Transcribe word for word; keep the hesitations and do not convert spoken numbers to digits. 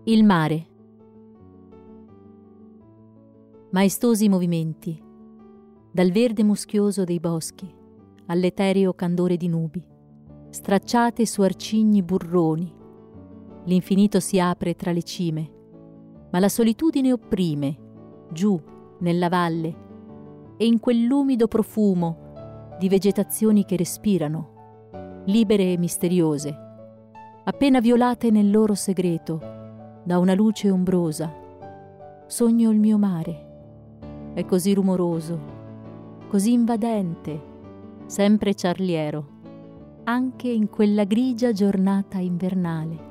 Il mare. Maestosi movimenti, dal verde muschioso dei boschi all'etereo candore di nubi, stracciate su arcigni burroni. L'infinito si apre tra le cime, ma la solitudine opprime, giù, nella valle, e in quell'umido profumo di vegetazioni che respirano, libere e misteriose, appena violate nel loro segreto, da una luce ombrosa, sogno il mio mare. È così rumoroso, così invadente, sempre ciarliero, anche in quella grigia giornata invernale.